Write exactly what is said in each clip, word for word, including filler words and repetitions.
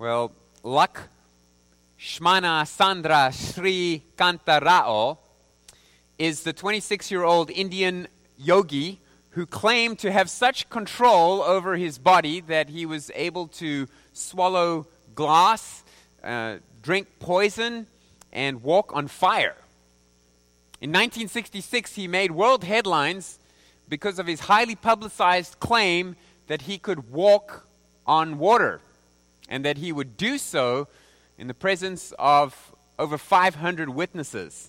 Well, Lak Shmana Sandra Sri Kantarao is the twenty-six-year-old Indian yogi who claimed to have such control over his body that he was able to swallow glass, uh, drink poison, and walk on fire. In nineteen sixty-six, he made world headlines because of his highly publicized claim that he could walk on water, and that he would do so in the presence of over five hundred witnesses.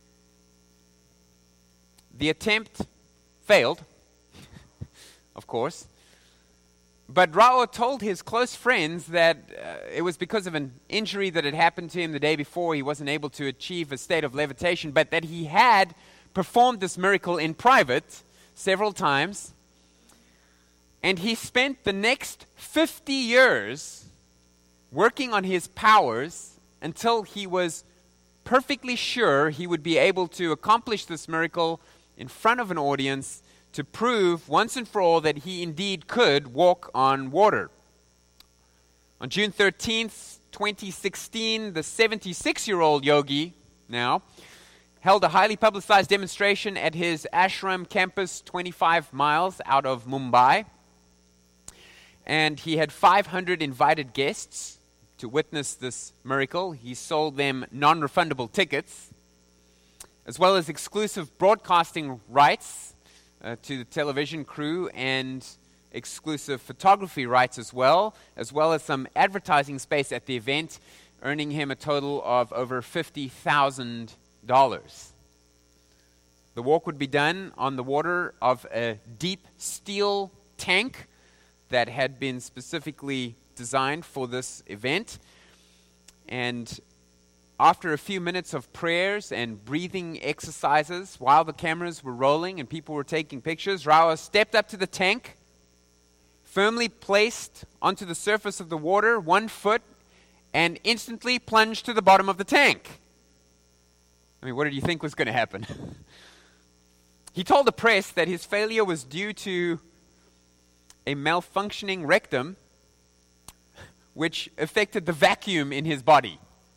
The attempt failed, of course, but Rao told his close friends that uh, it was because of an injury that had happened to him the day before. He wasn't able to achieve a state of levitation, but that he had performed this miracle in private several times. And he spent the next fifty years working on his powers until he was perfectly sure he would be able to accomplish this miracle in front of an audience to prove once and for all that he indeed could walk on water. On June thirteenth, twenty sixteen, the seventy-six-year-old yogi now held a highly publicized demonstration at his ashram campus twenty-five miles out of Mumbai. And he had five hundred invited guests to witness this miracle. He sold them non-refundable tickets, as well as exclusive broadcasting rights uh, to the television crew and exclusive photography rights as well, as well as some advertising space at the event, earning him a total of over fifty thousand dollars. The walk would be done on the water of a deep steel tank that had been specifically designed for this event. And after a few minutes of prayers and breathing exercises, while the cameras were rolling and people were taking pictures, Rao stepped up to the tank, firmly placed onto the surface of the water one foot, and instantly plunged to the bottom of the tank. I mean, what did you think was going to happen? He told the press that his failure was due to a malfunctioning rectum, which affected the vacuum in his body.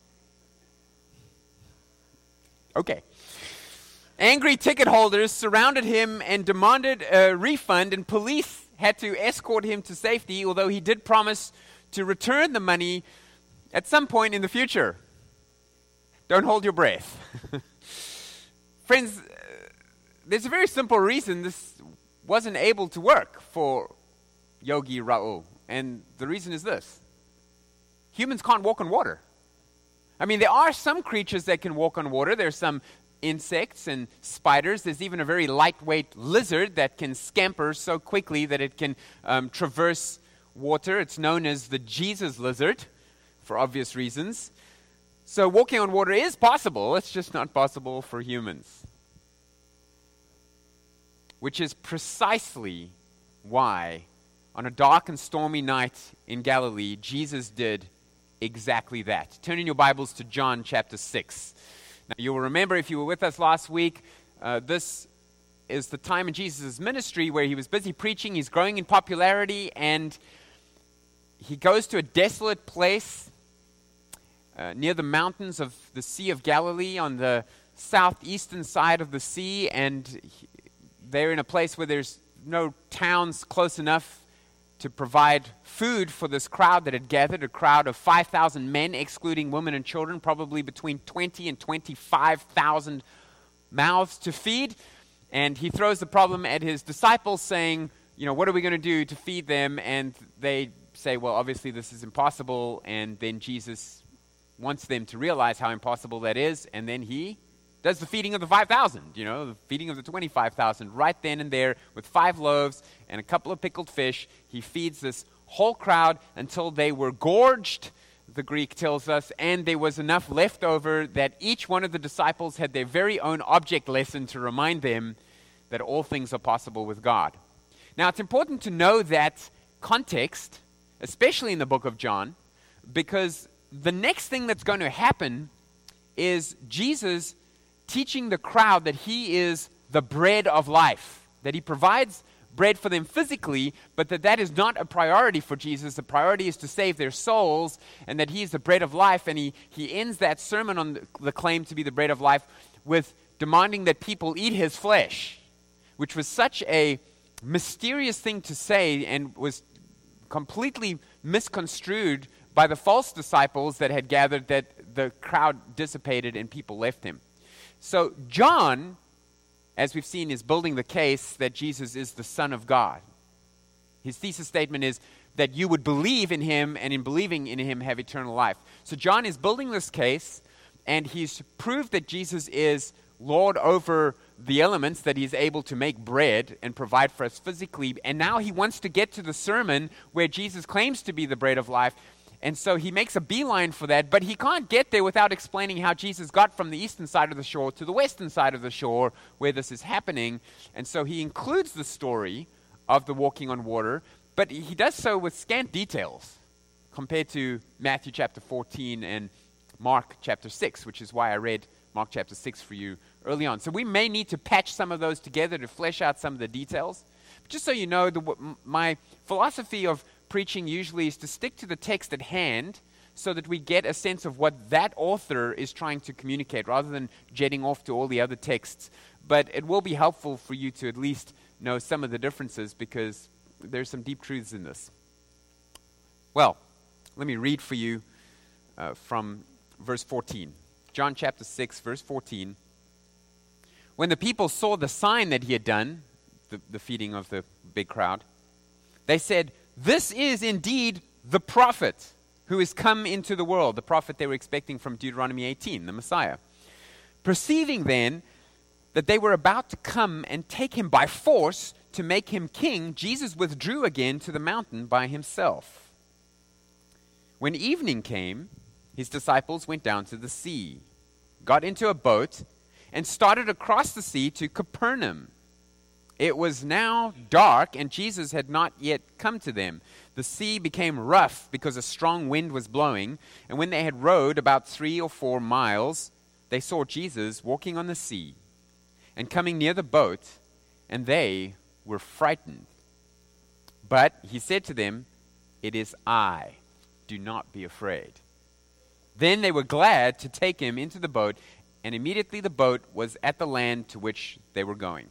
Okay. Angry ticket holders surrounded him and demanded a refund, and police had to escort him to safety, although he did promise to return the money at some point in the future. Don't hold your breath. Friends, uh, there's a very simple reason this wasn't able to work for Yogi Rao, and the reason is this. Humans can't walk on water. I mean, there are some creatures that can walk on water. There's some insects and spiders. There's even a very lightweight lizard that can scamper so quickly that it can um, traverse water. It's known as the Jesus lizard, for obvious reasons. So walking on water is possible. It's just not possible for humans. Which is precisely why, on a dark and stormy night in Galilee, Jesus did exactly that. Turn in your Bibles to John chapter six. Now, you'll remember, if you were with us last week, uh, this is the time in Jesus' ministry where he was busy preaching. He's growing in popularity, and he goes to a desolate place uh, near the mountains of the Sea of Galilee on the southeastern side of the sea, and he, they're in a place where there's no towns close enough to provide food for this crowd that had gathered, a crowd of five thousand men, excluding women and children, probably between twenty and twenty-five thousand mouths to feed. And he throws the problem at his disciples, saying, you know, what are we going to do to feed them? And they say, well, obviously this is impossible. And then Jesus wants them to realize how impossible that is. And then he does the feeding of the five thousand, you know, the feeding of the twenty-five thousand, right then and there with five loaves and a couple of pickled fish. He feeds this whole crowd until they were gorged, the Greek tells us, and there was enough left over that each one of the disciples had their very own object lesson to remind them that all things are possible with God. Now, it's important to know that context, especially in the book of John, because the next thing that's going to happen is Jesus teaching the crowd that he is the bread of life, that he provides bread for them physically, but that that is not a priority for Jesus. The priority is to save their souls, and that he is the bread of life. And he, he ends that sermon on the, the claim to be the bread of life with demanding that people eat his flesh, which was such a mysterious thing to say and was completely misconstrued by the false disciples that had gathered, that the crowd dissipated and people left him. So John, as we've seen, is building the case that Jesus is the Son of God. His thesis statement is that you would believe in him, and in believing in him have eternal life. So John is building this case, and he's proved that Jesus is Lord over the elements, that he's able to make bread and provide for us physically. And now he wants to get to the sermon where Jesus claims to be the bread of life. And so he makes a beeline for that, but he can't get there without explaining how Jesus got from the eastern side of the shore to the western side of the shore where this is happening. And so he includes the story of the walking on water, but he does so with scant details compared to Matthew chapter fourteen and Mark chapter six, which is why I read Mark chapter six for you early on. So we may need to patch some of those together to flesh out some of the details. But just so you know, the, my philosophy of preaching usually is to stick to the text at hand so that we get a sense of what that author is trying to communicate rather than jetting off to all the other texts. But it will be helpful for you to at least know some of the differences, because there's some deep truths in this. Well, let me read for you uh, from verse fourteen. John chapter six, verse fourteen. When the people saw the sign that he had done, the, the feeding of the big crowd, they said, "This is indeed the prophet who is come into the world," the prophet they were expecting from Deuteronomy eighteen, the Messiah. Perceiving then that they were about to come and take him by force to make him king, Jesus withdrew again to the mountain by himself. When evening came, his disciples went down to the sea, got into a boat, and started across the sea to Capernaum. It was now dark, and Jesus had not yet come to them. The sea became rough because a strong wind was blowing, and when they had rowed about three or four miles, they saw Jesus walking on the sea and coming near the boat, and they were frightened. But he said to them, "It is I. Do not be afraid." Then they were glad to take him into the boat, and immediately the boat was at the land to which they were going.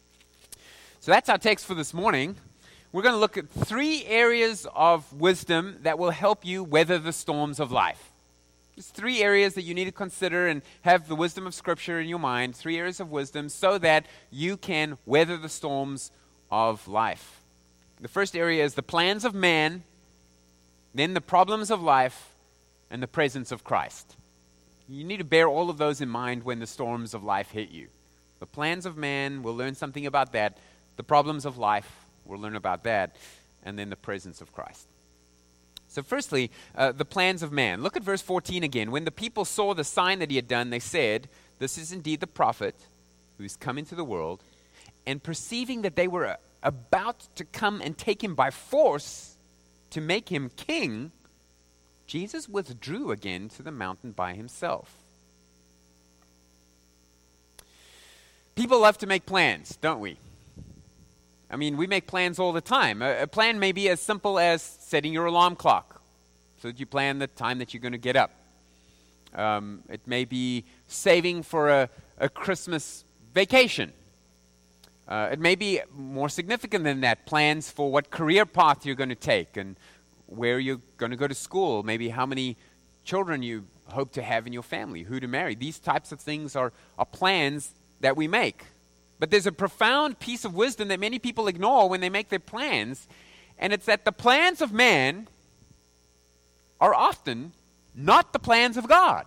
So that's our text for this morning. We're going to look at three areas of wisdom that will help you weather the storms of life. Just three areas that you need to consider and have the wisdom of Scripture in your mind, three areas of wisdom so that you can weather the storms of life. The first area is the plans of man, then the problems of life, and the presence of Christ. You need to bear all of those in mind when the storms of life hit you. The plans of man, we'll learn something about that. The problems of life, we'll learn about that. And then the presence of Christ. So firstly, uh, the plans of man. Look at verse fourteen again. When the people saw the sign that he had done, they said, "This is indeed the prophet who is come into the world." And perceiving that they were uh, about to come and take him by force to make him king, Jesus withdrew again to the mountain by himself. People love to make plans, don't we? I mean, we make plans all the time. A, a plan may be as simple as setting your alarm clock so that you plan the time that you're going to get up. Um, it may be saving for a, a Christmas vacation. Uh, it may be more significant than that, plans for what career path you're going to take and where you're going to go to school, maybe how many children you hope to have in your family, who to marry. These types of things are, are plans that we make. But there's a profound piece of wisdom that many people ignore when they make their plans, and it's that the plans of man are often not the plans of God.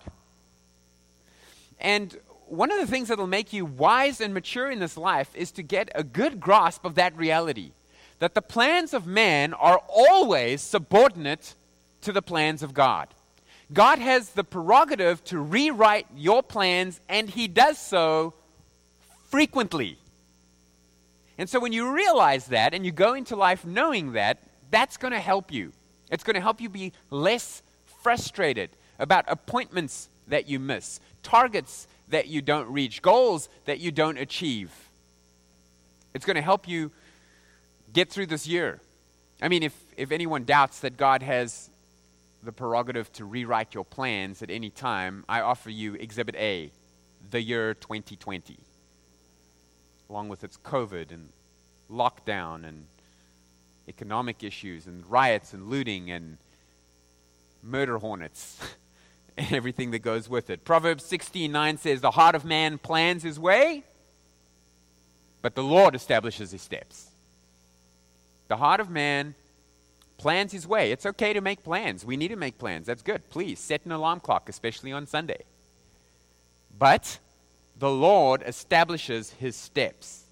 And one of the things that will make you wise and mature in this life is to get a good grasp of that reality, that the plans of man are always subordinate to the plans of God. God has the prerogative to rewrite your plans, and he does so frequently. And so when you realize that and you go into life knowing that, that's going to help you. It's going to help you be less frustrated about appointments that you miss, targets that you don't reach, goals that you don't achieve. It's going to help you get through this year. I mean, if, if anyone doubts that God has the prerogative to rewrite your plans at any time, I offer you Exhibit A, the year twenty twenty, along with its COVID and lockdown and economic issues and riots and looting and murder hornets and everything that goes with it. Proverbs sixteen nine says, the heart of man plans his way, but the Lord establishes his steps. The heart of man plans his way. It's okay to make plans. We need to make plans. That's good. Please set an alarm clock, especially on Sunday. But the Lord establishes his steps.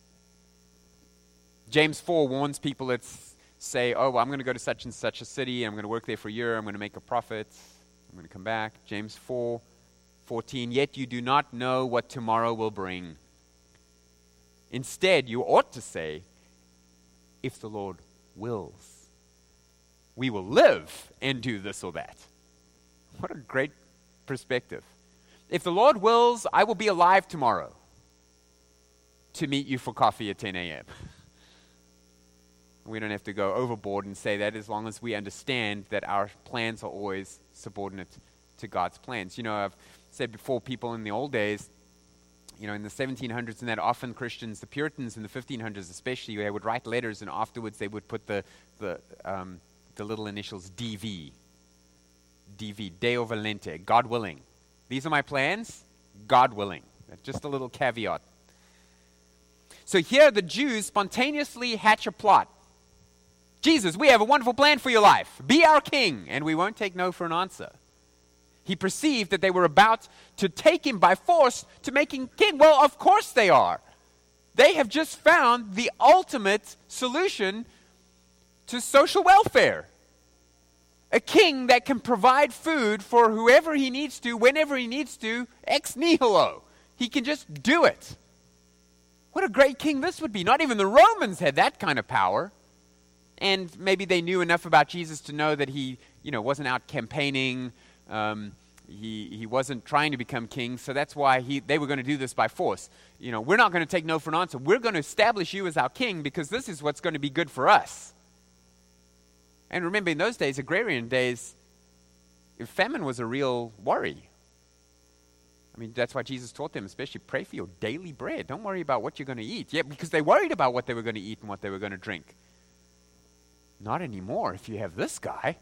James four warns people that say, oh, well, I'm going to go to such and such a city. I'm going to work there for a year. I'm going to make a profit. I'm going to come back. James four fourteen, yet you do not know what tomorrow will bring. Instead, you ought to say, if the Lord wills, we will live and do this or that. What a great perspective. If the Lord wills, I will be alive tomorrow to meet you for coffee at ten a.m. We don't have to go overboard and say that, as long as we understand that our plans are always subordinate to God's plans. You know, I've said before, people in the old days, you know, in the seventeen hundreds and that, often Christians, the Puritans in the fifteen hundreds especially, they would write letters, and afterwards they would put the the um, the little initials D V. D V, Deo Volente, God willing. These are my plans, God willing. Just a little caveat. So here the Jews spontaneously hatch a plot. Jesus, we have a wonderful plan for your life. Be our king. And we won't take no for an answer. He perceived that they were about to take him by force to make him king. Well, of course they are. They have just found the ultimate solution to social welfare. A king that can provide food for whoever he needs to, whenever he needs to, ex nihilo. He can just do it. What a great king this would be. Not even the Romans had that kind of power. And maybe they knew enough about Jesus to know that he, you know, wasn't out campaigning. Um, he he wasn't trying to become king, so that's why he they were going to do this by force. You know, we're not going to take no for an answer. We're going to establish you as our king because this is what's going to be good for us. And remember, in those days, agrarian days, famine was a real worry. I mean, that's why Jesus taught them, especially pray for your daily bread. Don't worry about what you're going to eat. Yeah, because they worried about what they were going to eat and what they were going to drink. Not anymore if you have this guy.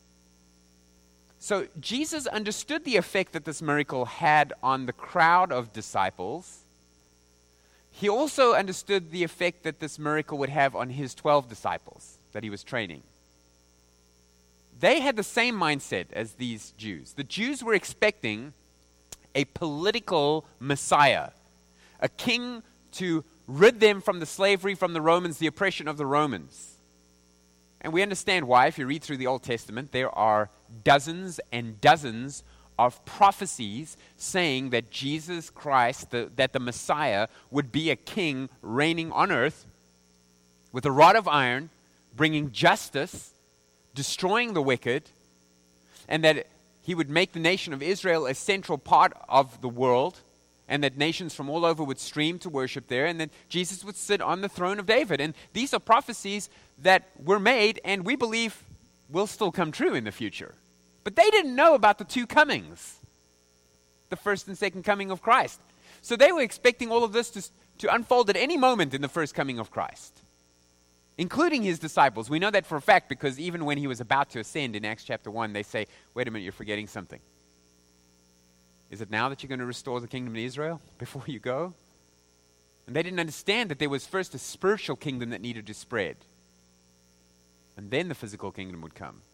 So Jesus understood the effect that this miracle had on the crowd of disciples. He also understood the effect that this miracle would have on his twelve disciples that he was training. They had the same mindset as these Jews. The Jews were expecting a political Messiah, a king to rid them from the slavery from the Romans, the oppression of the Romans. And we understand why. If you read through the Old Testament, there are dozens and dozens of prophecies saying that Jesus Christ, the, that the Messiah, would be a king reigning on earth with a rod of iron, bringing justice, destroying the wicked, and that he would make the nation of Israel a central part of the world, and that nations from all over would stream to worship there, and that Jesus would sit on the throne of David. And these are prophecies that were made, and we believe will still come true in the future. But they didn't know about the two comings, the first and second coming of Christ. So they were expecting all of this to, to unfold at any moment in the first coming of Christ, including his disciples. We know that for a fact because even when he was about to ascend in Acts chapter one, they say, wait a minute, you're forgetting something. Is it now that you're going to restore the kingdom in Israel before you go? And they didn't understand that there was first a spiritual kingdom that needed to spread. And then the physical kingdom would come.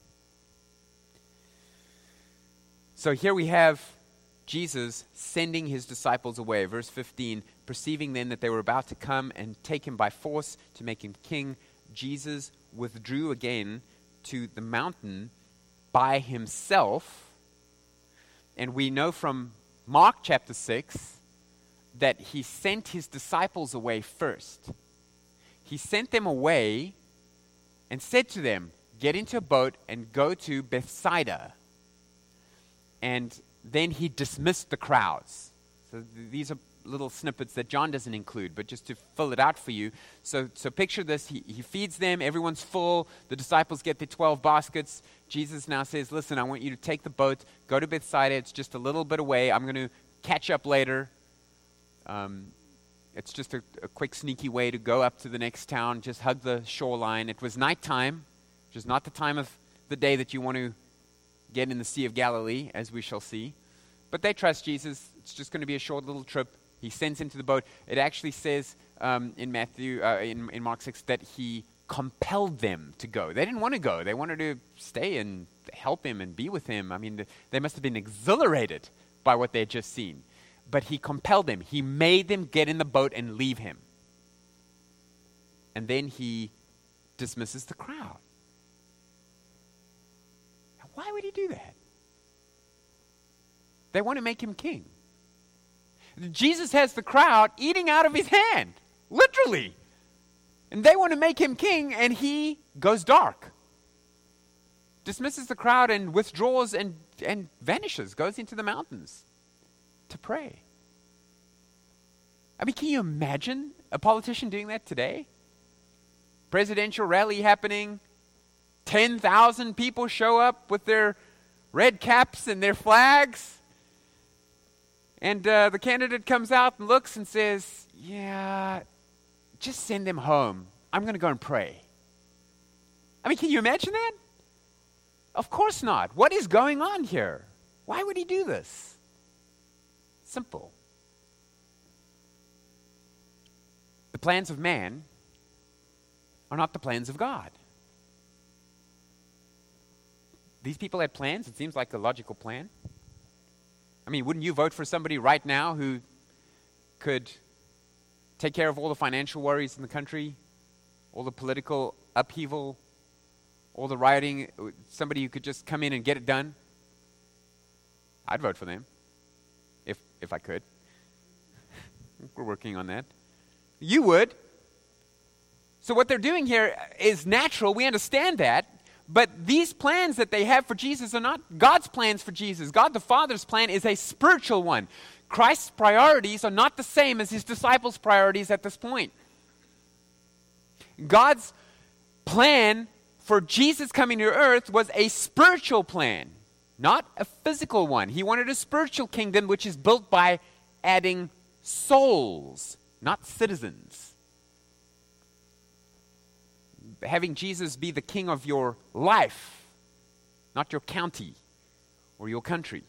So here we have Jesus sending his disciples away. Verse fifteen, perceiving then that they were about to come and take him by force to make him king, Jesus withdrew again to the mountain by himself. And we know from Mark chapter six that he sent his disciples away first. He sent them away and said to them, get into a boat and go to Bethsaida. And then he dismissed the crowds. So th- these are little snippets that John doesn't include, but just to fill it out for you. So, so picture this. He, he feeds them. Everyone's full. The disciples get their twelve baskets. Jesus now says, listen, I want you to take the boat, go to Bethsaida. It's just a little bit away. I'm going to catch up later. Um, it's just a, a quick, sneaky way to go up to the next town, just hug the shoreline. It was nighttime, which is not the time of the day that you want to get in the Sea of Galilee, as we shall see. But they trust Jesus. It's just going to be a short little trip. He sends him to the boat. It actually says um, in Matthew, uh, in, in Mark six, that he compelled them to go. They didn't want to go. They wanted to stay and help him and be with him. I mean, th- they must have been exhilarated by what they had just seen. But he compelled them. He made them get in the boat and leave him. And then he dismisses the crowd. Now, why would he do that? They want to make him king. Jesus has the crowd eating out of his hand, literally. And they want to make him king, and he goes dark. Dismisses the crowd and withdraws and, and vanishes, goes into the mountains to pray. I mean, can you imagine a politician doing that today? Presidential rally happening, ten thousand people show up with their red caps and their flags. And uh, the candidate comes out and looks and says, yeah, just send them home. I'm going to go and pray. I mean, can you imagine that? Of course not. What is going on here? Why would he do this? Simple. The plans of man are not the plans of God. These people had plans. It seems like a logical plan. I mean, wouldn't you vote for somebody right now who could take care of all the financial worries in the country, all the political upheaval, all the rioting, somebody who could just come in and get it done? I'd vote for them, if if I could. We're working on that. You would. So what they're doing here is natural. We understand that. But these plans that they have for Jesus are not God's plans for Jesus. God the Father's plan is a spiritual one. Christ's priorities are not the same as his disciples' priorities at this point. God's plan for Jesus coming to earth was a spiritual plan, not a physical one. He wanted a spiritual kingdom which is built by adding souls, not citizens. Having Jesus be the king of your life, not your county or your country.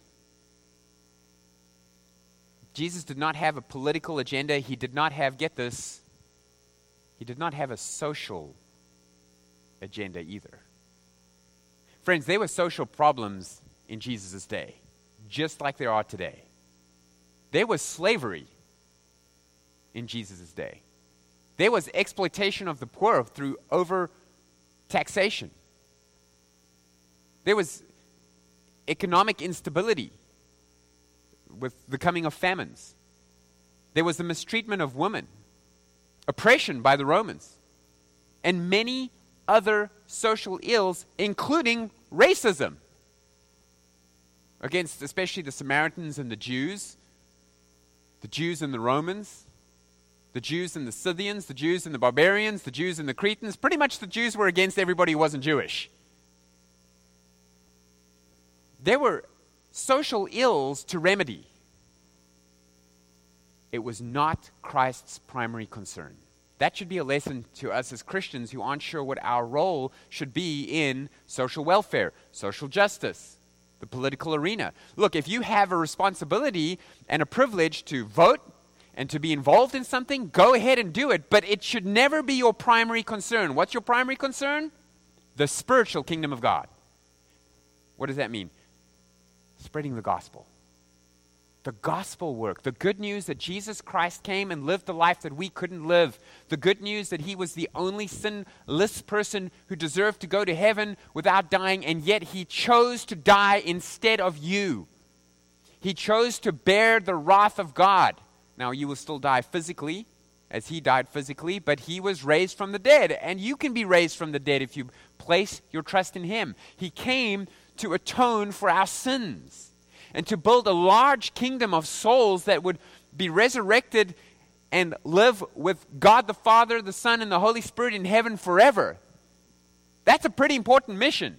Jesus did not have a political agenda. He did not have, get this, he did not have a social agenda either. Friends, there were social problems in Jesus' day, just like there are today. There was slavery in Jesus' day. There was exploitation of the poor through over-taxation. There was economic instability with the coming of famines. There was the mistreatment of women, oppression by the Romans, and many other social ills, including racism against especially the Samaritans and the Jews, the Jews and the Romans, the Jews and the Scythians, the Jews and the barbarians, the Jews and the Cretans. Pretty much the Jews were against everybody who wasn't Jewish. There were social ills to remedy. It was not Christ's primary concern. That should be a lesson to us as Christians who aren't sure what our role should be in social welfare, social justice, the political arena. Look, if you have a responsibility and a privilege to vote and to be involved in something, go ahead and do it. But it should never be your primary concern. What's your primary concern? The spiritual kingdom of God. What does that mean? Spreading the gospel. The gospel work. The good news that Jesus Christ came and lived the life that we couldn't live. The good news that he was the only sinless person who deserved to go to heaven without dying, and yet he chose to die instead of you. He chose to bear the wrath of God. Now, you will still die physically, as he died physically, but he was raised from the dead, and you can be raised from the dead if you place your trust in him. He came to atone for our sins and to build a large kingdom of souls that would be resurrected and live with God the Father, the Son, and the Holy Spirit in heaven forever. That's a pretty important mission.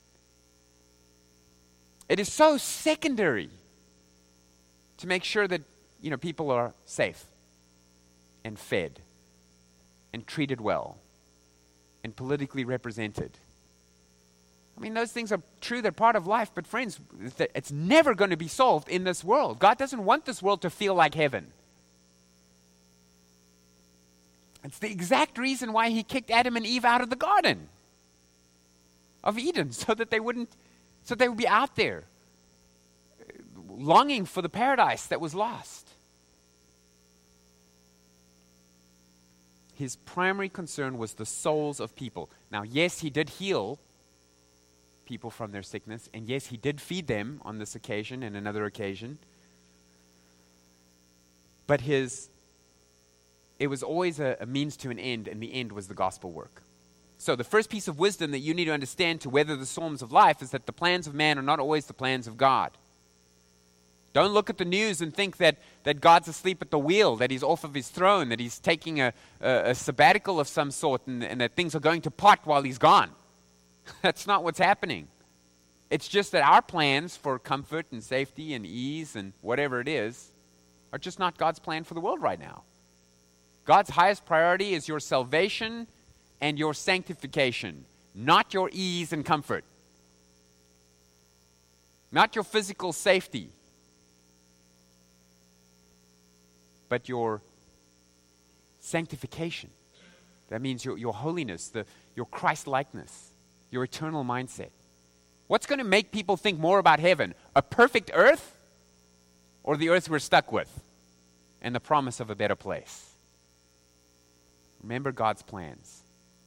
It is so secondary to make sure that, you know, people are safe and fed and treated well and politically represented. I mean, those things are true, they're part of life, but friends, it's never going to be solved in this world. God doesn't want this world to feel like heaven. It's the exact reason why he kicked Adam and Eve out of the Garden of Eden, so that they wouldn't, so they would be out there longing for the paradise that was lost. His primary concern was the souls of people. Now, yes, he did heal people from their sickness, and yes, he did feed them on this occasion and another occasion. But his, it was always a, a means to an end, and the end was the gospel work. So the first piece of wisdom that you need to understand to weather the storms of life is that the plans of man are not always the plans of God. Don't look at the news and think that, that God's asleep at the wheel, that he's off of his throne, that he's taking a, a, a sabbatical of some sort, and, and that things are going to pot while he's gone. That's not what's happening. It's just that our plans for comfort and safety and ease and whatever it is are just not God's plan for the world right now. God's highest priority is your salvation and your sanctification, not your ease and comfort, not your physical safety, but your sanctification. That means your, your holiness, the, your Christ-likeness, your eternal mindset. What's going to make people think more about heaven? A perfect earth, or the earth we're stuck with and the promise of a better place? Remember God's plans.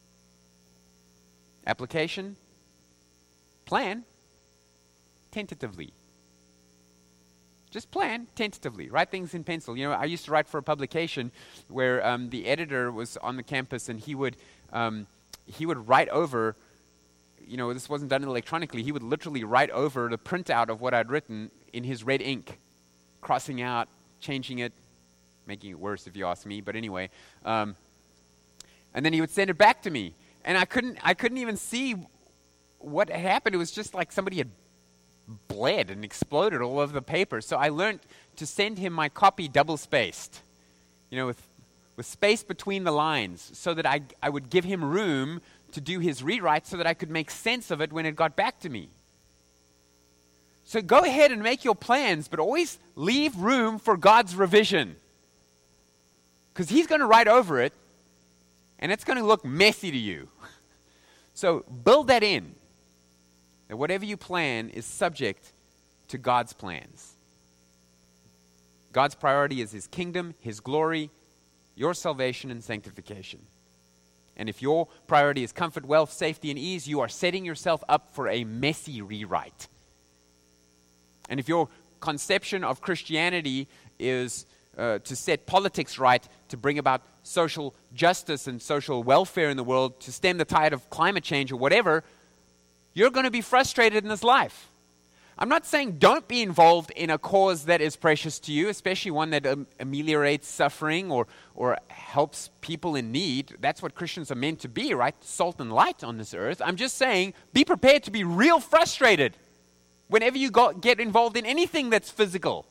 Application? Plan tentatively. Just plan tentatively. Write things in pencil. You know, I used to write for a publication where um, the editor was on the campus, and he would um, he would write over. You know, this wasn't done electronically. He would literally write over the printout of what I'd written in his red ink, crossing out, changing it, making it worse if you ask me. But anyway, um, and then he would send it back to me, and I couldn't I couldn't even see what had happened. It was just like somebody had bled and exploded all over the paper. So I learned to send him my copy double-spaced, you know, with with space between the lines, so that I I would give him room to do his rewrite so that I could make sense of it when it got back to me. So go ahead and make your plans, but always leave room for God's revision, because he's going to write over it, and it's going to look messy to you. So build that in. That whatever you plan is subject to God's plans. God's priority is his kingdom, his glory, your salvation and sanctification. And if your priority is comfort, wealth, safety, and ease, you are setting yourself up for a messy rewrite. And if your conception of Christianity is uh, to set politics right, to bring about social justice and social welfare in the world, to stem the tide of climate change or whatever, you're going to be frustrated in this life. I'm not saying don't be involved in a cause that is precious to you, especially one that um, ameliorates suffering or, or helps people in need. That's what Christians are meant to be, right? Salt and light on this earth. I'm just saying, be prepared to be real frustrated whenever you go, get involved in anything that's physical.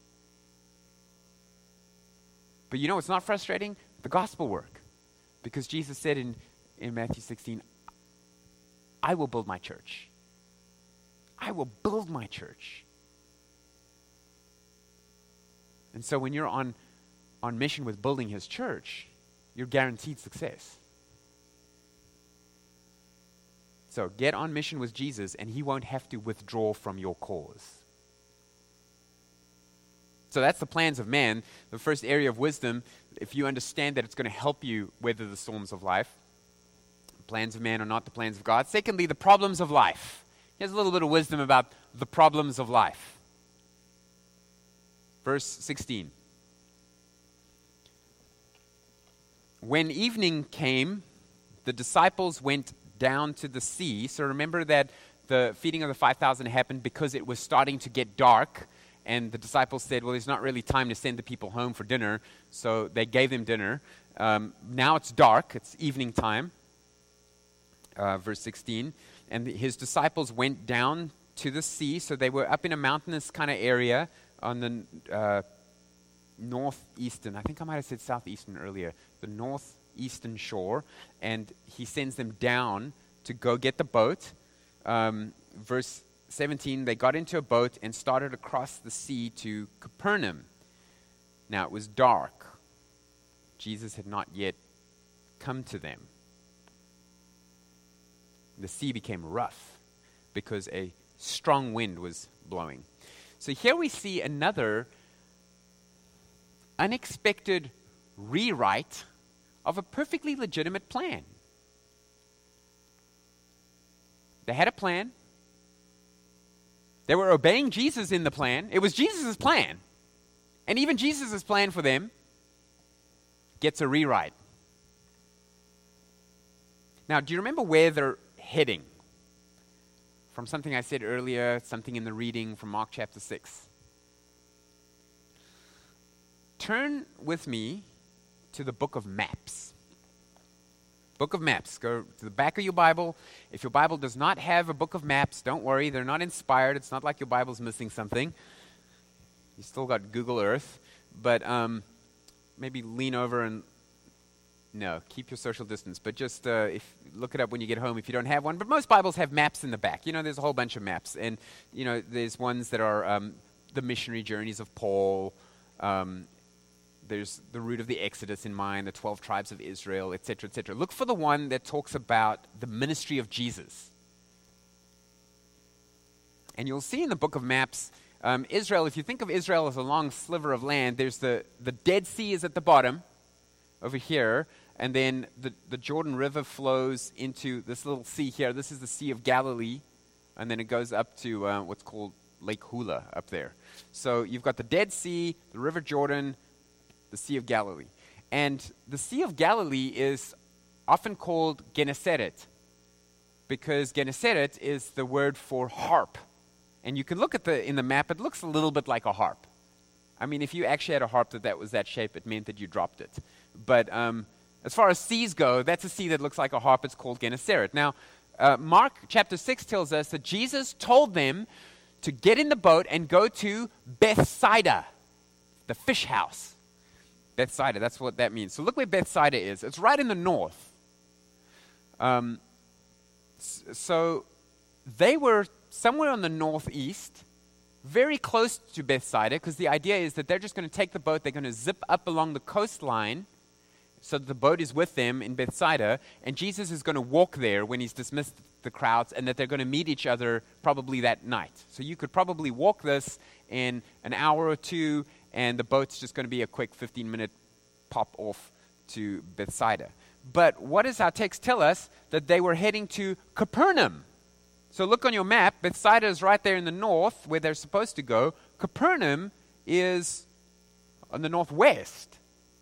But you know what's not frustrating? The gospel work. Because Jesus said in, in Matthew sixteen, I will build my church. I will build my church. And so when you're on, on mission with building his church, you're guaranteed success. So get on mission with Jesus, and he won't have to withdraw from your cause. So that's the plans of man. The first area of wisdom, if you understand that it's going to help you weather the storms of life. The plans of man are not the plans of God. Secondly, the problems of life. Here's a little bit of wisdom about the problems of life. Verse sixteen. When evening came, the disciples went down to the sea. So remember that the feeding of the five thousand happened because it was starting to get dark, and the disciples said, well, there's not really time to send the people home for dinner, so they gave them dinner. Um, now it's dark, it's evening time, uh, verse sixteen, and the, his disciples went down to the sea, so they were up in a mountainous kind of area on the uh, northeastern, I think I might have said southeastern earlier, the northeastern shore, and he sends them down to go get the boat. Um, verse seventeen, they got into a boat and started across the sea to Capernaum. Now it was dark. Jesus had not yet come to them. The sea became rough because a strong wind was blowing. So here we see another unexpected rewrite of a perfectly legitimate plan. They had a plan. They were obeying Jesus in the plan. It was Jesus' plan. And even Jesus' plan for them gets a rewrite. Now, do you remember where they're heading? From something I said earlier, something in the reading from Mark chapter six. Turn with me to the book of maps. Book of maps. Go to the back of your Bible. If your Bible does not have a book of maps, don't worry. They're not inspired. It's not like your Bible's missing something. You still got Google Earth. But um, maybe lean over and, no, keep your social distance. But just uh, if look it up when you get home if you don't have one. But most Bibles have maps in the back. You know, there's a whole bunch of maps. And, you know, there's ones that are um, the missionary journeys of Paul. Um There's the route of the Exodus in mind, the twelve tribes of Israel, et cetera, et cetera. Look for the one that talks about the ministry of Jesus. And you'll see in the book of maps, um, Israel, if you think of Israel as a long sliver of land, there's the, the Dead Sea is at the bottom, over here, and then the, the Jordan River flows into this little sea here. This is the Sea of Galilee, and then it goes up to uh, what's called Lake Hula up there. So you've got the Dead Sea, the River Jordan, the Sea of Galilee. And the Sea of Galilee is often called Gennesaret because Gennesaret is the word for harp. And you can look at the in the map, it looks a little bit like a harp. I mean, if you actually had a harp that, that was that shape, it meant that you dropped it. But um, as far as seas go, that's a sea that looks like a harp. It's called Gennesaret. Now, uh, Mark chapter six tells us that Jesus told them to get in the boat and go to Bethsaida, the fish house. Bethsaida, that's what that means. So look where Bethsaida is. It's right in the north. Um, so they were somewhere on the northeast, very close to Bethsaida, because the idea is that they're just going to take the boat, they're going to zip up along the coastline so that the boat is with them in Bethsaida, and Jesus is going to walk there when he's dismissed the crowds, and that they're going to meet each other probably that night. So you could probably walk this in an hour or two, and the boat's just going to be a quick fifteen-minute pop off to Bethsaida. But what does our text tell us? That they were heading to Capernaum. So look on your map. Bethsaida is right there in the north where they're supposed to go. Capernaum is on the northwest.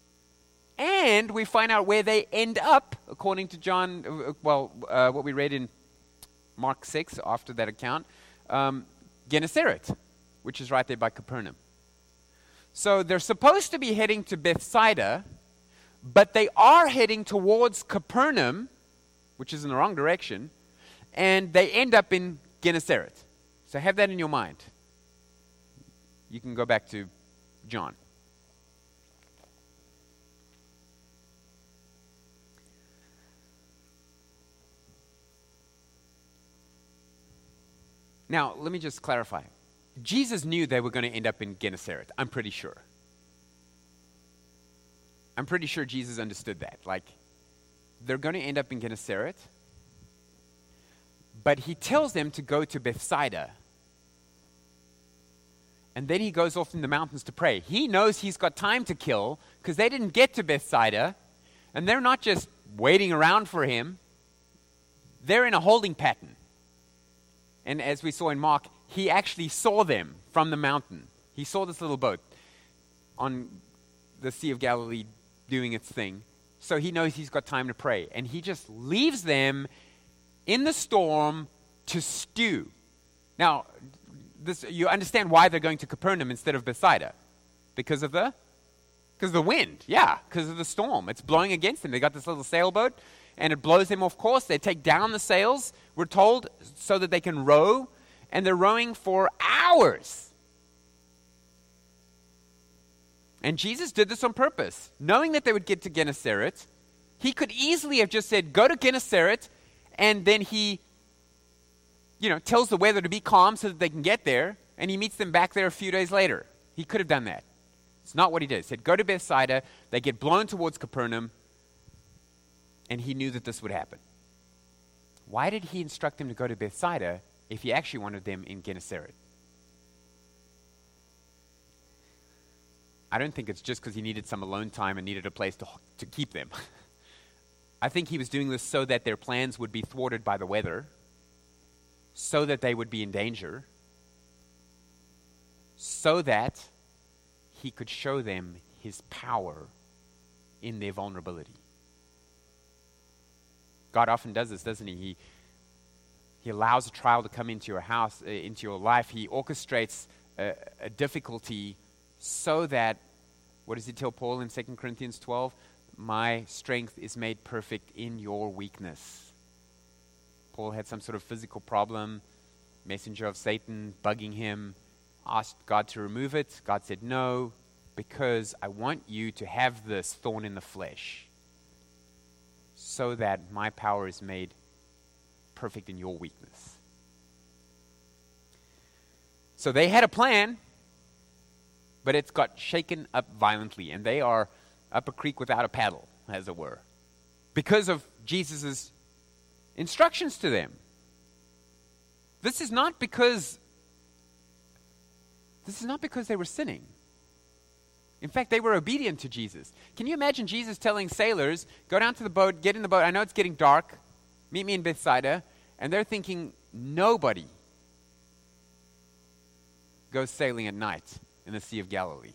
And we find out where they end up, according to John, uh, well, uh, what we read in Mark six after that account, um, Gennesaret, which is right there by Capernaum. So they're supposed to be heading to Bethsaida, but they are heading towards Capernaum, which is in the wrong direction, and they end up in Gennesaret. So have that in your mind. You can go back to John. Now, let me just clarify. Jesus knew they were going to end up in Gennesaret. I'm pretty sure. I'm pretty sure Jesus understood that. Like, they're going to end up in Gennesaret, but he tells them to go to Bethsaida. And then he goes off in the mountains to pray. He knows he's got time to kill because they didn't get to Bethsaida, and they're not just waiting around for him. They're in a holding pattern. And as we saw in Mark, he actually saw them from the mountain. He saw this little boat on the Sea of Galilee doing its thing. So he knows he's got time to pray. And he just leaves them in the storm to stew. Now, this, you understand why they're going to Capernaum instead of Bethsaida. Because of the, because of the wind. Yeah, because of the storm. It's blowing against them. They got this little sailboat, and it blows them off course. They take down the sails, we're told, so that they can row, and they're rowing for hours. And Jesus did this on purpose. Knowing that they would get to Gennesaret, he could easily have just said, go to Gennesaret, and then he, you know, tells the weather to be calm so that they can get there, and he meets them back there a few days later. He could have done that. It's not what he did. He said, go to Bethsaida, they get blown towards Capernaum, and he knew that this would happen. Why did he instruct them to go to Bethsaida if he actually wanted them in Gennesaret? I don't think it's just because he needed some alone time and needed a place to, to keep them. I think he was doing this so that their plans would be thwarted by the weather, so that they would be in danger, so that he could show them his power in their vulnerability. God often does this, doesn't he? He, he allows a trial to come into your house, uh, into your life. He orchestrates a, a difficulty so that, what does he tell Paul in Second Corinthians twelve? My strength is made perfect in your weakness. Paul had some sort of physical problem, messenger of Satan bugging him, asked God to remove it. God said, no, because I want you to have this thorn in the flesh so that my power is made perfect in your weakness. So they had a plan, but it's got shaken up violently, and they are up a creek without a paddle, as it were, because of Jesus' instructions to them. This is not because this is not because they were sinning. In fact, they were obedient to Jesus. Can you imagine Jesus telling sailors, go down to the boat, get in the boat, I know it's getting dark, meet me in Bethsaida, and they're thinking, nobody goes sailing at night in the Sea of Galilee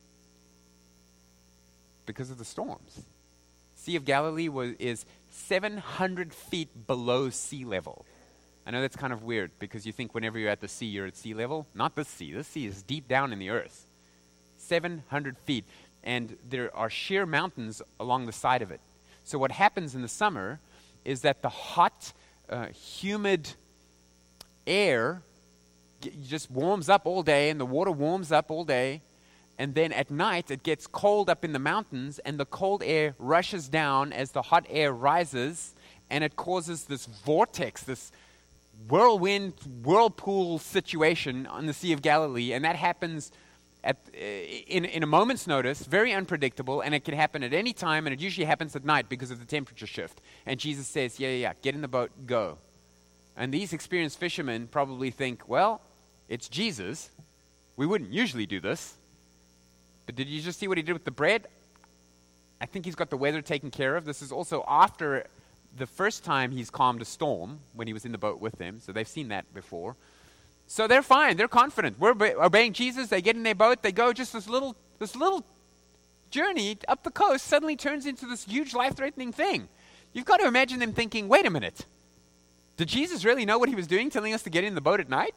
because of the storms. Sea of Galilee was, is seven hundred feet below sea level. I know that's kind of weird because you think whenever you're at the sea, you're at sea level. Not this sea. This sea is deep down in the earth. seven hundred feet. And there are sheer mountains along the side of it. So what happens in the summer is that the hot, uh, humid air g- just warms up all day, and the water warms up all day. And then at night, it gets cold up in the mountains, and the cold air rushes down as the hot air rises, and it causes this vortex, this whirlwind, whirlpool situation on the Sea of Galilee, and that happens at, in, in a moment's notice, very unpredictable, and it can happen at any time, and it usually happens at night because of the temperature shift. And Jesus says, yeah, yeah, yeah, get in the boat, go. And these experienced fishermen probably think, well, it's Jesus. We wouldn't usually do this. But did you just see what he did with the bread? I think he's got the weather taken care of. This is also after the first time he's calmed a storm when he was in the boat with them. So they've seen that before. So they're fine. They're confident. We're obe- obeying Jesus. They get in their boat. They go just this little, this little journey up the coast suddenly turns into this huge life-threatening thing. You've got to imagine them thinking, wait a minute. Did Jesus really know what he was doing, telling us to get in the boat at night?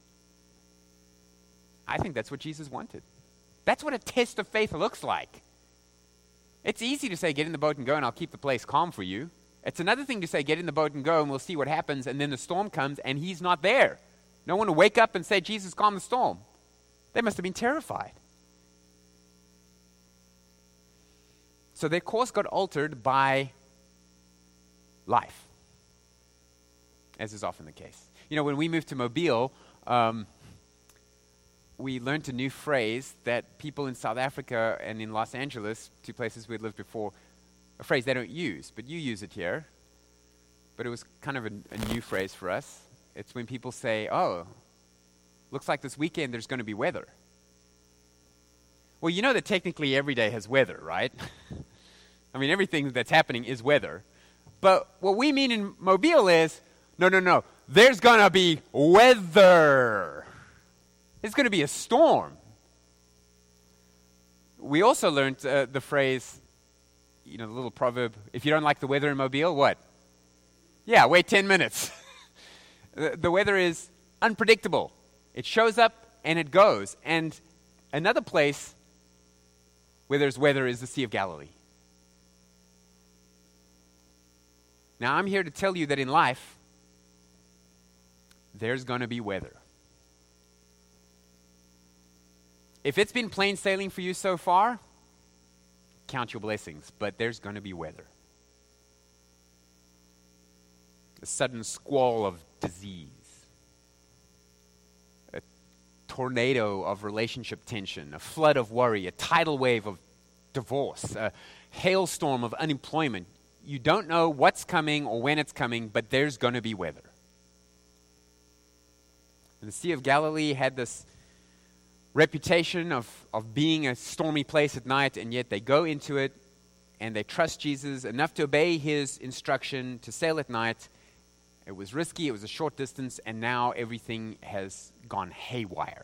I think that's what Jesus wanted. That's what a test of faith looks like. It's easy to say, get in the boat and go, and I'll keep the place calm for you. It's another thing to say, get in the boat and go, and we'll see what happens, and then the storm comes, and he's not there. No one will wake up and say, Jesus, calm the storm. They must have been terrified. So their course got altered by life, as is often the case. You know, when we moved to Mobile, um, we learned a new phrase that people in South Africa and in Los Angeles, two places we had lived before, a phrase they don't use, but you use it here. But it was kind of a, a new phrase for us. It's when people say, oh, looks like this weekend there's going to be weather. Well, you know that technically every day has weather, right? I mean, everything that's happening is weather. But what we mean in Mobile is, no, no, no, there's going to be weather. It's going to be a storm. We also learned uh, the phrase, you know, the little proverb, if you don't like the weather in Mobile, what? Yeah, wait ten minutes. the, the weather is unpredictable. It shows up and it goes. And another place where there's weather is the Sea of Galilee. Now, I'm here to tell you that in life, there's going to be weather. If it's been plain sailing for you so far, count your blessings, but there's going to be weather. A sudden squall of disease, a tornado of relationship tension, a flood of worry, a tidal wave of divorce, a hailstorm of unemployment. You don't know what's coming or when it's coming, but there's going to be weather. And the Sea of Galilee had this reputation of, of being a stormy place at night, and yet they go into it and they trust Jesus enough to obey his instruction to sail at night. It was risky, it was a short distance, and now everything has gone haywire.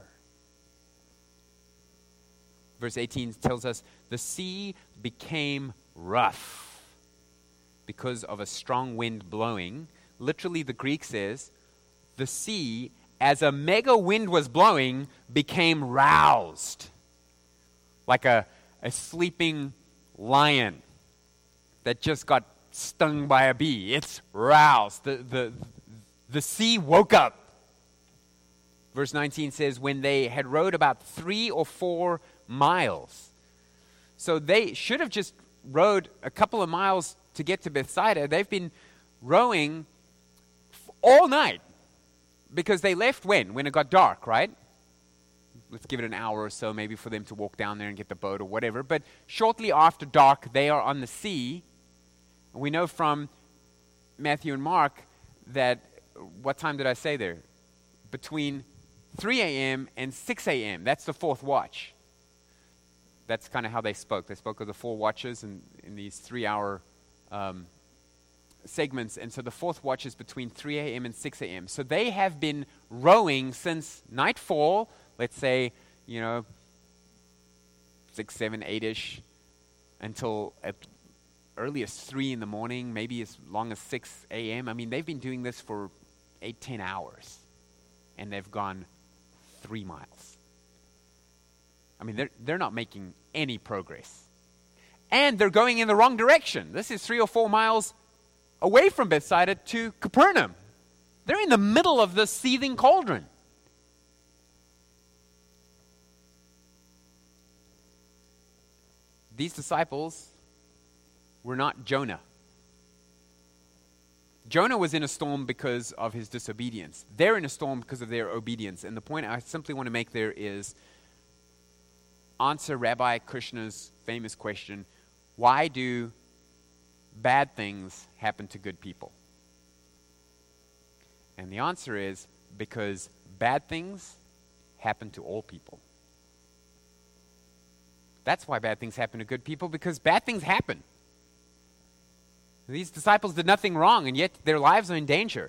Verse eighteen tells us, the sea became rough because of a strong wind blowing. Literally, the Greek says, the sea, as a mega wind was blowing, became roused. Like a, a sleeping lion that just got stung by a bee. It's roused. The, the, the sea woke up. Verse nineteen says, when they had rowed about three or four miles. So they should have just rowed a couple of miles to get to Bethsaida. They've been rowing f- all night because they left when? When it got dark, right? Let's give it an hour or so maybe for them to walk down there and get the boat or whatever. But shortly after dark, they are on the sea. We know from Matthew and Mark that, what time did I say there? Between three a.m. and six a.m. That's the fourth watch. That's kind of how they spoke. They spoke of the four watches in, in these three-hour um, segments. And so the fourth watch is between three a.m. and six a.m. So they have been rowing since nightfall, let's say, you know, six, seven, eight-ish, until at earliest three in the morning, maybe as long as six a.m. I mean, they've been doing this for eight, ten hours, and they've gone three miles. I mean, they're, they're not making any progress. And they're going in the wrong direction. This is three or four miles away from Bethsaida to Capernaum. They're in the middle of the seething cauldron. These disciples were not Jonah. Jonah was in a storm because of his disobedience. They're in a storm because of their obedience. And the point I simply want to make there is, answer Rabbi Kushner's famous question, why do bad things happen to good people? And the answer is, because bad things happen to all people. That's why bad things happen to good people, because bad things happen. These disciples did nothing wrong, and yet their lives are in danger.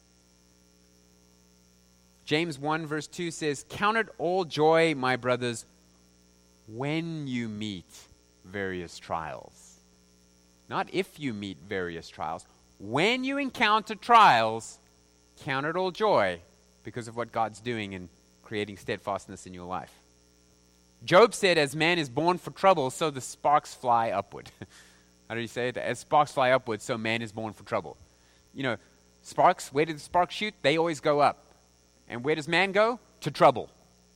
James one verse two says, count it all joy, my brothers, when you meet various trials. Not if you meet various trials. When you encounter trials, count it all joy because of what God's doing in creating steadfastness in your life. Job said, as man is born for trouble, so the sparks fly upward. How did he say it? As sparks fly upward, so man is born for trouble. You know, sparks, where did the sparks shoot? They always go up. And where does man go? To trouble.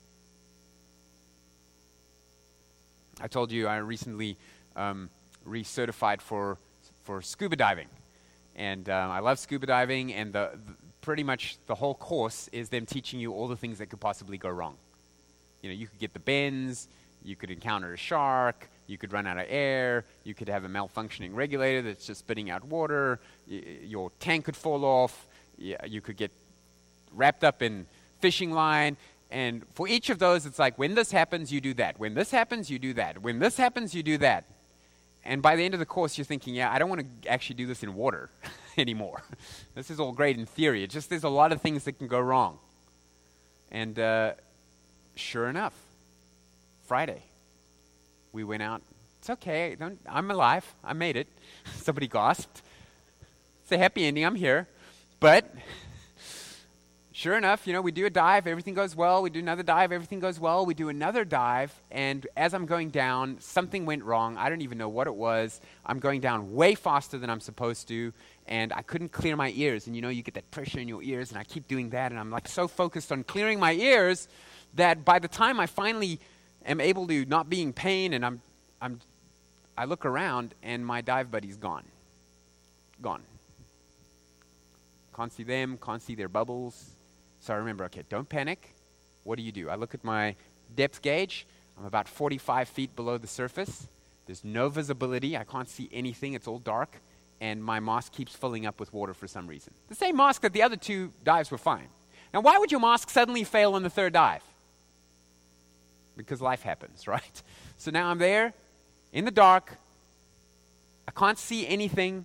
I told you I recently um, recertified for for scuba diving. And uh, I love scuba diving, and the, the pretty much the whole course is them teaching you all the things that could possibly go wrong. You know, you could get the bends, you could encounter a shark, you could run out of air, you could have a malfunctioning regulator that's just spitting out water, y- your tank could fall off, y- you could get wrapped up in fishing line. And for each of those, it's like, when this happens, you do that. When this happens, you do that. When this happens, you do that. And by the end of the course, you're thinking, yeah, I don't want to actually do this in water anymore. This is all great in theory. It's just there's a lot of things that can go wrong. And uh, sure enough, Friday, we went out. It's okay. Don't, I'm alive. I made it. Somebody gasped. It's a happy ending. I'm here. But sure enough, you know, we do a dive, everything goes well. We do another dive, everything goes well. We do another dive, and as I'm going down, something went wrong. I don't even know what it was. I'm going down way faster than I'm supposed to, and I couldn't clear my ears. And you know, you get that pressure in your ears, and I keep doing that, and I'm like so focused on clearing my ears that by the time I finally am able to not be in pain, and I'm, I'm, I look around, and my dive buddy's gone. Gone. Can't see them, can't see their bubbles. So I remember, okay, don't panic. What do you do? I look at my depth gauge. I'm about forty-five feet below the surface. There's no visibility. I can't see anything. It's all dark. And my mask keeps filling up with water for some reason. The same mask that the other two dives were fine. Now, why would your mask suddenly fail on the third dive? Because life happens, right? So now I'm there in the dark. I can't see anything.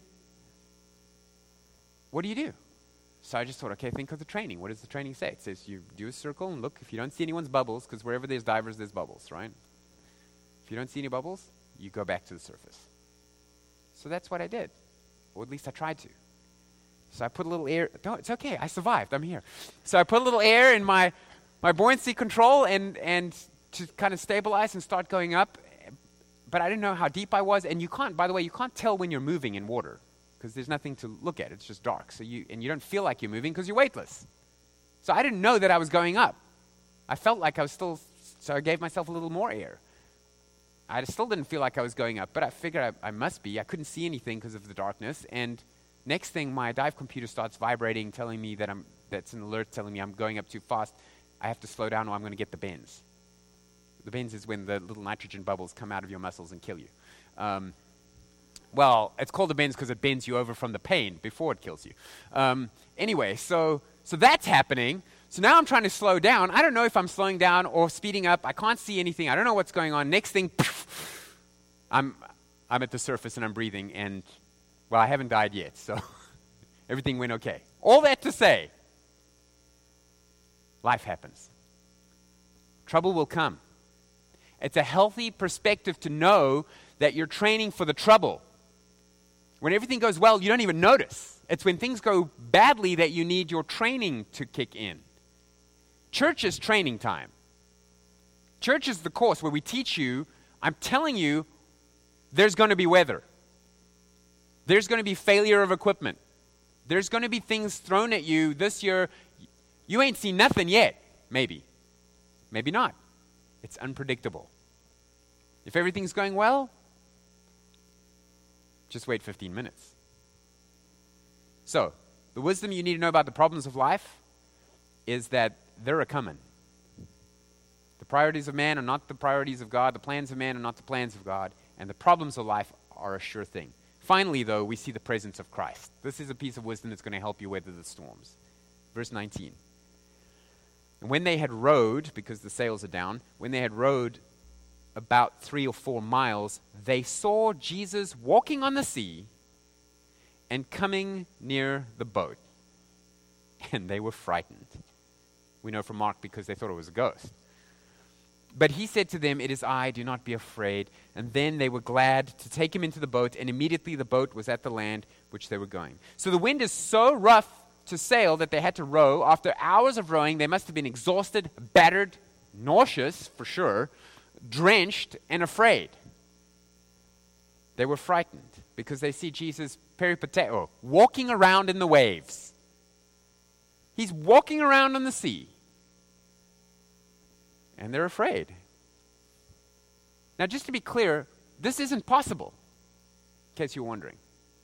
What do you do? So I just thought, okay, think of the training. What does the training say? It says you do a circle and look. If you don't see anyone's bubbles, because wherever there's divers, there's bubbles, right? If you don't see any bubbles, you go back to the surface. So that's what I did. Or at least I tried to. So I put a little air. No, it's okay. I survived. I'm here. So I put a little air in my, my buoyancy control and, and to kind of stabilize and start going up. But I didn't know how deep I was. And you can't, by the way, you can't tell when you're moving in water, because there's nothing to look at. It's just dark. So you and you don't feel like you're moving because you're weightless. So I didn't know that I was going up. I felt like I was still, so I gave myself a little more air. I still didn't feel like I was going up, but I figured I, I must be. I couldn't see anything because of the darkness. And next thing, my dive computer starts vibrating, telling me that I'm, that's an alert telling me I'm going up too fast. I have to slow down or I'm going to get the bends. The bends is when the little nitrogen bubbles come out of your muscles and kill you. Um, Well, it's called the bends because it bends you over from the pain before it kills you. Um, anyway, so so that's happening. So now I'm trying to slow down. I don't know if I'm slowing down or speeding up. I can't see anything. I don't know what's going on. Next thing, poof, I'm I'm at the surface and I'm breathing. And, well, I haven't died yet, so everything went okay. All that to say, life happens. Trouble will come. It's a healthy perspective to know that you're training for the trouble. When everything goes well, you don't even notice. It's when things go badly that you need your training to kick in. Church is training time. Church is the course where we teach you, I'm telling you, there's going to be weather. There's going to be failure of equipment. There's going to be things thrown at you this year. You ain't seen nothing yet, maybe. Maybe not. It's unpredictable. If everything's going well, just wait fifteen minutes. So, the wisdom you need to know about the problems of life is that they're a-coming. The priorities of man are not the priorities of God. The plans of man are not the plans of God. And the problems of life are a sure thing. Finally, though, we see the presence of Christ. This is a piece of wisdom that's going to help you weather the storms. Verse nineteen. And when they had rowed, because the sails are down, when they had rowed about three or four miles, they saw Jesus walking on the sea and coming near the boat. And they were frightened. We know from Mark because they thought it was a ghost. But he said to them, "It is I, do not be afraid." And then they were glad to take him into the boat, and immediately the boat was at the land which they were going. So the wind is so rough to sail that they had to row. After hours of rowing, they must have been exhausted, battered, nauseous for sure, drenched, and afraid. They were frightened because they see Jesus peripateo, walking around in the waves. He's walking around on the sea. And they're afraid. Now, just to be clear, this isn't possible, in case you're wondering.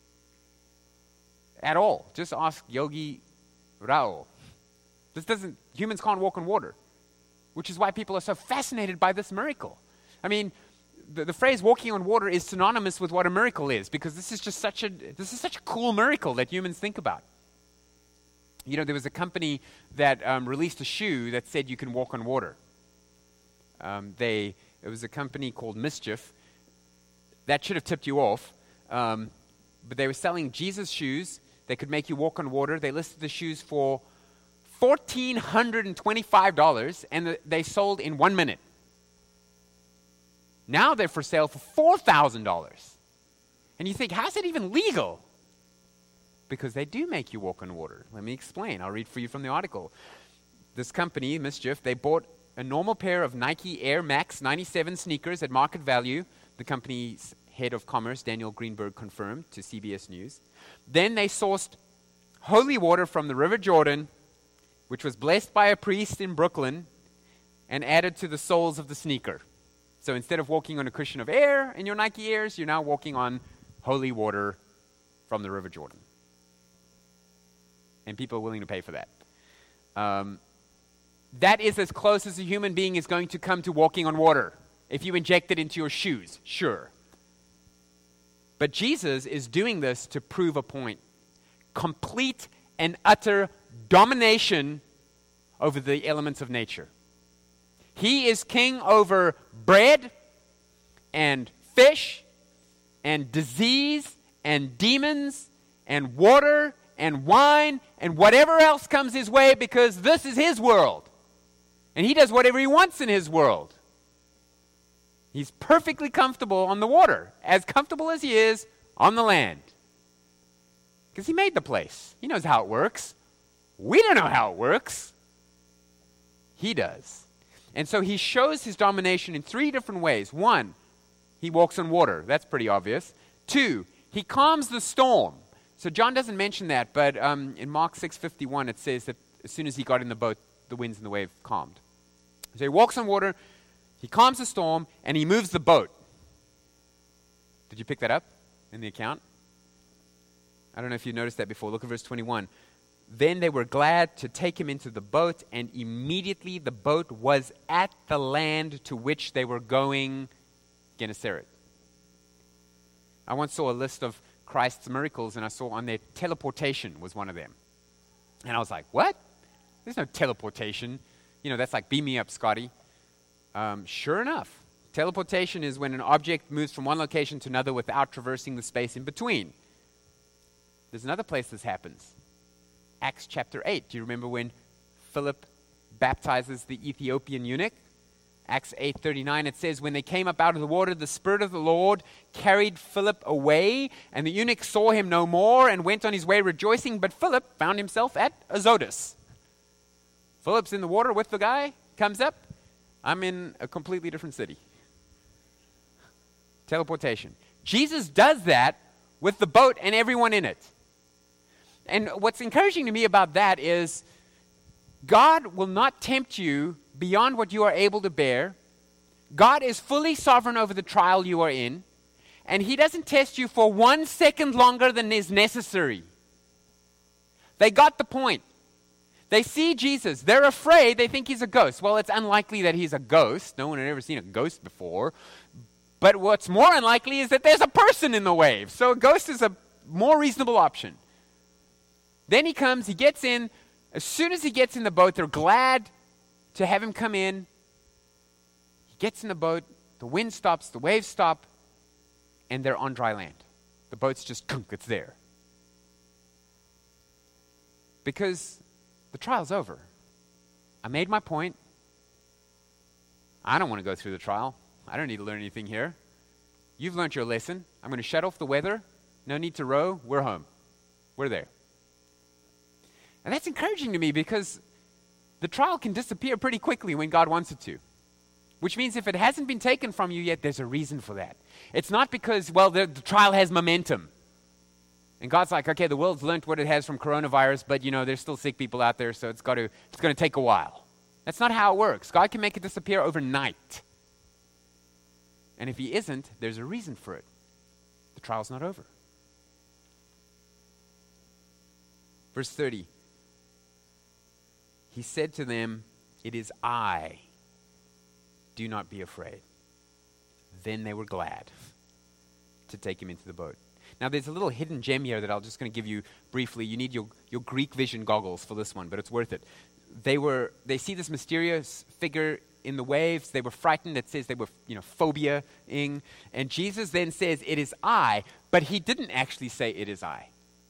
At all. Just ask Yogi Rao. This doesn't, humans can't walk on water, which is why people are so fascinated by this miracle. I mean, the, the phrase walking on water is synonymous with what a miracle is, because this is just such a, this is such a cool miracle that humans think about. You know, there was a company that um, released a shoe that said you can walk on water. Um, they, it was a company called Mischief. That should have tipped you off. Um, but they were selling Jesus shoes. They could make you walk on water. They listed the shoes for one thousand four hundred twenty-five dollars, and the, they sold in one minute. Now they're for sale for four thousand dollars. And you think, how's it even legal? because they do make you walk on water. Let me explain. I'll read for you from the article. This company, Mischief, they bought a normal pair of Nike Air Max ninety-seven sneakers at market value. The company's head of commerce, Daniel Greenberg, confirmed to C B S News. Then they sourced holy water from the River Jordan, which was blessed by a priest in Brooklyn, and added to the soles of the sneaker. So instead of walking on a cushion of air in your Nike Airs, you're now walking on holy water from the River Jordan. And people are willing to pay for that. Um, that is as close as a human being is going to come to walking on water. If you inject it into your shoes, sure. But Jesus is doing this to prove a point. Complete and utter domination over the elements of nature. He is king over bread and fish and disease and demons and water and wine and whatever else comes his way, because this is his world. And he does whatever he wants in his world. He's perfectly comfortable on the water, as comfortable as he is on the land. Because he made the place. He knows how it works. We don't know how it works. He does. And so he shows his domination in three different ways. One, he walks on water. That's pretty obvious. Two, he calms the storm. So John doesn't mention that, but um, in Mark six fifty-one it says that as soon as he got in the boat, the winds and the wave calmed. So he walks on water, he calms the storm, and he moves the boat. Did you pick that up in the account? I don't know if you noticed that before. Look at verse twenty-one. Then they were glad to take him into the boat, and immediately the boat was at the land to which they were going, Gennesaret. I once saw a list of Christ's miracles, and I saw on there teleportation was one of them. And I was like, what? There's no teleportation. You know, that's like, beam me up, Scotty. Um, sure enough, teleportation is when an object moves from one location to another without traversing the space in between. There's another place this happens. Acts chapter eight. Do you remember when Philip baptizes the Ethiopian eunuch? Acts eight thirty-nine, it says, when they came up out of the water, the Spirit of the Lord carried Philip away, and the eunuch saw him no more and went on his way rejoicing, but Philip found himself at Azotus. Philip's in the water with the guy, comes up, I'm in a completely different city. Teleportation. Jesus does that with the boat and everyone in it. And what's encouraging to me about that is God will not tempt you beyond what you are able to bear. God is fully sovereign over the trial you are in, and he doesn't test you for one second longer than is necessary. They got the point. They see Jesus. They're afraid. They think he's a ghost. Well, it's unlikely that he's a ghost. No one had ever seen a ghost before. But what's more unlikely is that there's a person in the wave. So a ghost is a more reasonable option. Then he comes, he gets in. As soon as he gets in the boat, they're glad to have him come in. He gets in the boat, the wind stops, the waves stop, and they're on dry land. The boat's just, it's there. Because the trial's over. I made my point. I don't want to go through the trial. I don't need to learn anything here. You've learned your lesson. I'm going to shut off the weather. No need to row. We're home. We're there. And that's encouraging to me because the trial can disappear pretty quickly when God wants it to. Which means if it hasn't been taken from you yet, there's a reason for that. It's not because, well, the, the trial has momentum. And God's like, okay, the world's learned what it has from coronavirus, but, you know, there's still sick people out there, so it's got to, it's going to take a while. That's not how it works. God can make it disappear overnight. And if he isn't, there's a reason for it. The trial's not over. Verse thirty. He said to them, it is I. Do not be afraid. Then they were glad to take him into the boat. Now, there's a little hidden gem here that I'm just going to give you briefly. You need your, your Greek vision goggles for this one, but it's worth it. They were they see this mysterious figure in the waves. They were frightened. It says they were, you know, phobia-ing. And Jesus then says, it is I, but he didn't actually say, it is I.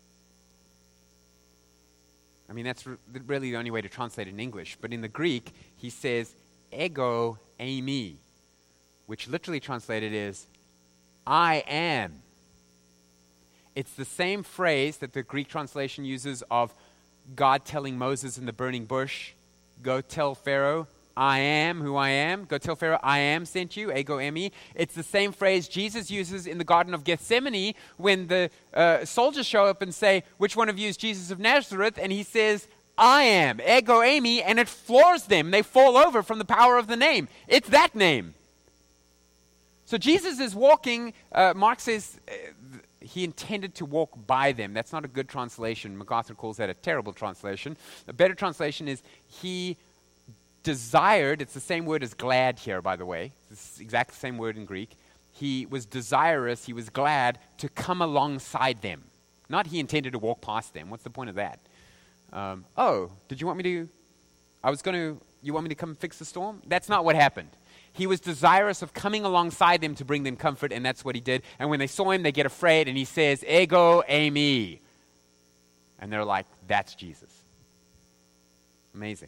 I mean, that's re- really the only way to translate it in English. But in the Greek, he says, ego eimi, which literally translated is, I am. It's the same phrase that the Greek translation uses of God telling Moses in the burning bush, go tell Pharaoh, I am who I am. Go tell Pharaoh, I am sent you, ego emi. It's the same phrase Jesus uses in the Garden of Gethsemane when the uh, soldiers show up and say, which one of you is Jesus of Nazareth? And he says, I am, ego emi, and it floors them. They fall over from the power of the name. It's that name. So Jesus is walking, uh, Mark says, uh, he intended to walk by them. That's not a good translation. MacArthur calls that a terrible translation. A better translation is he desired, it's the same word as glad here, by the way. It's the exact same word in Greek. He was desirous, he was glad to come alongside them. Not he intended to walk past them. What's the point of that? Um, oh, did you want me to, I was going to, you want me to come fix the storm? That's not what happened. He was desirous of coming alongside them to bring them comfort, and that's what he did. And when they saw him, they get afraid, and he says, ego eimi. And they're like, that's Jesus. Amazing.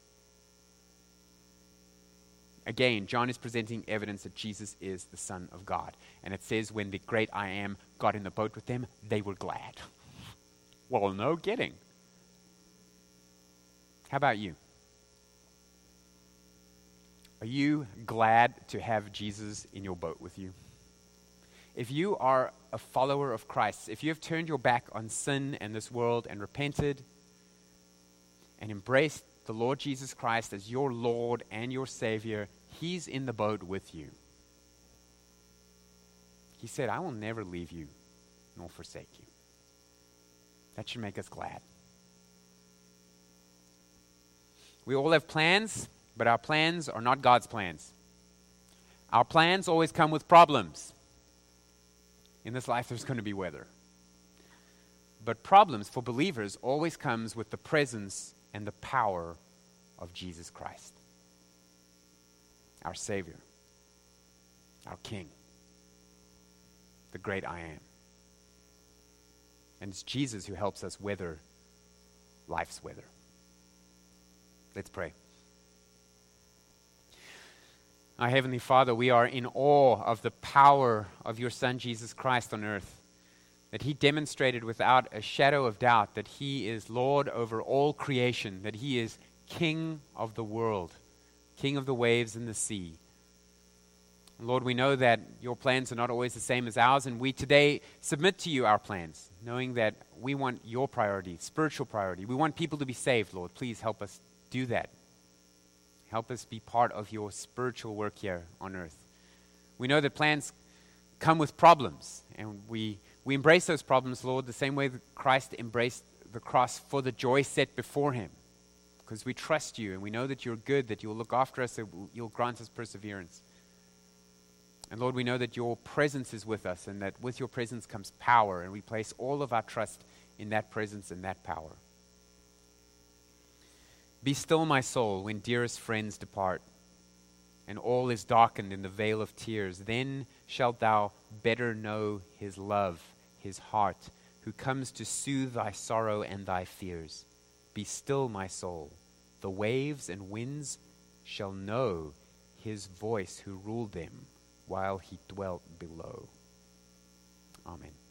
Again, John is presenting evidence that Jesus is the Son of God. And it says when the great I Am got in the boat with them, they were glad. Well, no kidding. How about you? Are you glad to have Jesus in your boat with you? If you are a follower of Christ, if you have turned your back on sin and this world and repented and embraced the Lord Jesus Christ as your Lord and your Savior, He's in the boat with you. He said, I will never leave you nor forsake you. That should make us glad. We all have plans, but our plans are not God's plans. Our plans always come with problems. In this life, there's going to be weather. But problems for believers always comes with the presence and the power of Jesus Christ, our Savior, our King, the great I Am. And it's Jesus who helps us weather life's weather. Let's pray. Our Heavenly Father, we are in awe of the power of your Son, Jesus Christ, on earth. That He demonstrated without a shadow of doubt that He is Lord over all creation, that He is King of the world, King of the waves and the sea. Lord, we know that your plans are not always the same as ours, and we today submit to you our plans, knowing that we want your priority, spiritual priority. We want people to be saved, Lord. Please help us do that. Help us be part of your spiritual work here on earth. We know that plans come with problems, and we, we embrace those problems, Lord, the same way that Christ embraced the cross for the joy set before Him, because we trust you, and we know that you're good, that you'll look after us, that you'll grant us perseverance. And Lord, we know that your presence is with us, and that with your presence comes power, and we place all of our trust in that presence and that power. Be still, my soul, when dearest friends depart, and all is darkened in the veil of tears. Then shalt thou better know His love, His heart, who comes to soothe thy sorrow and thy fears. Be still, my soul. The waves and winds shall know His voice who ruled them while He dwelt below. Amen.